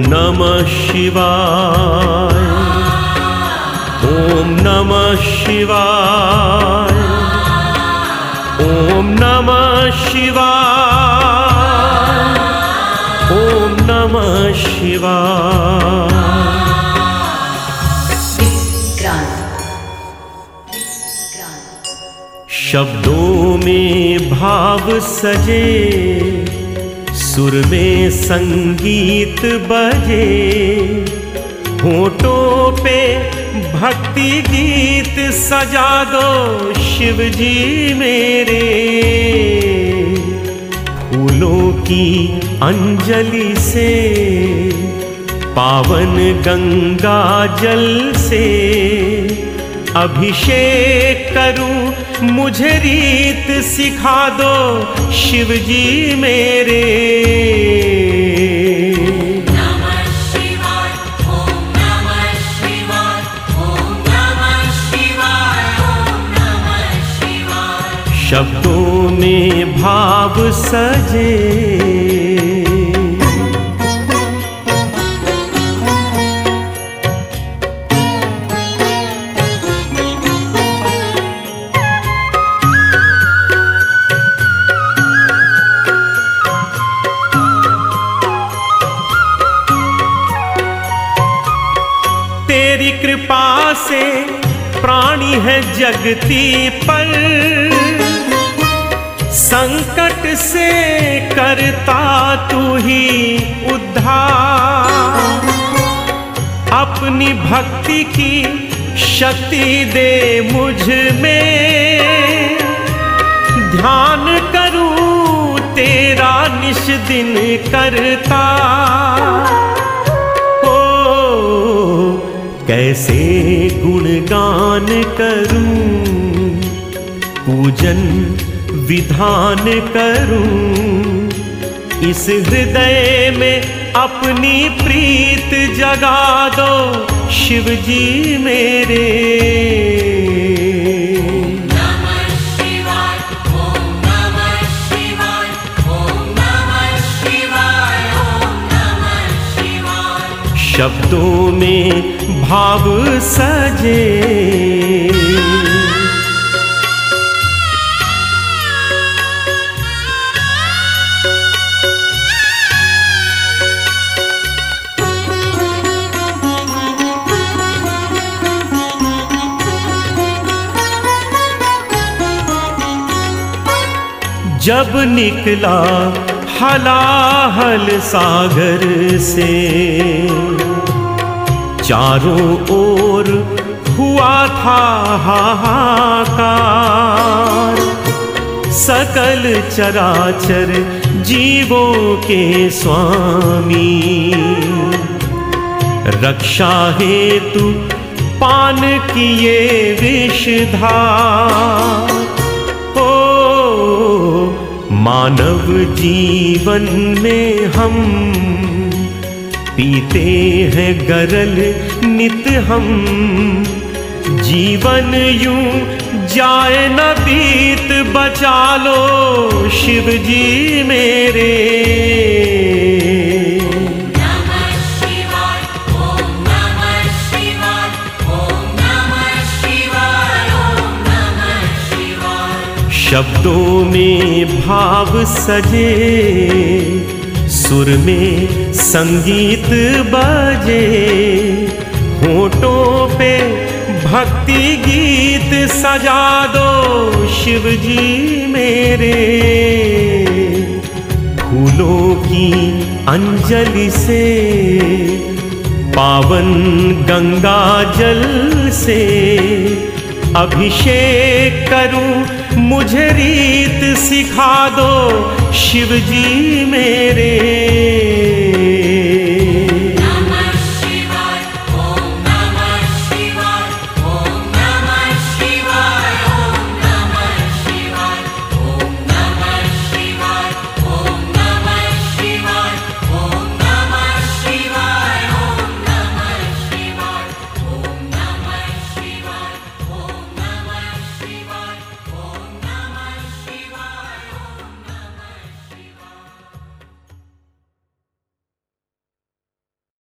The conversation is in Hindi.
नमः शिवाय, ओम नमः शिवाय, ओम नमः शिवाय, ओम नमः शिवाय। शब्दों में भाव सजे, सुर में संगीत बजे, होठों पे भक्ति गीत सजा दो शिव जी मेरे। फूलों की अंजलि से, पावन गंगा जल से, अभिषेक करूं मुझे रीत सिखा दो शिव जी मेरे। नमः शिवाय, ओम नमः शिवाय, ओम नमः शिवाय, ओम नमः शिवाय। शब्दों में भाव सजे, तेरी कृपा से प्राणी है जगती पर, संकट से करता तू ही उद्धार। अपनी भक्ति की शक्ति दे मुझ में, ध्यान करूं तेरा निश दिन करता। कैसे गुणगान करूं, पूजन विधान करूं, इस हृदय में अपनी प्रीत जगा दो शिव जी मेरे। नमः शिवाय, ओम नमः शिवाय, ओम नमः शिवाय, ओम नमः शिवाय। शब्दों में भाव सजे, जब निकला हलाहल सागर से, चारों ओर हुआ था हाहाकार। सकल चराचर जीवों के स्वामी, रक्षा हेतु पान किए विषधार। मानव जीवन में हम पीते हैं गरल नित हम, जीवन यूं जाए न बीत बचा लो शिव जी मेरे। नमः शिवाय, ओम नमः शिवाय, ओम नमः शिवाय, ओम नमः शिवाय। शब्दों में भाव सजे, सुर में संगीत बजे, होठों पे भक्ति गीत सजा दो शिव जी मेरे। फूलों की अंजलि से, पावन गंगा जल से, अभिषेक करूं मुझे रीत सिखा दो शिव जी मेरे।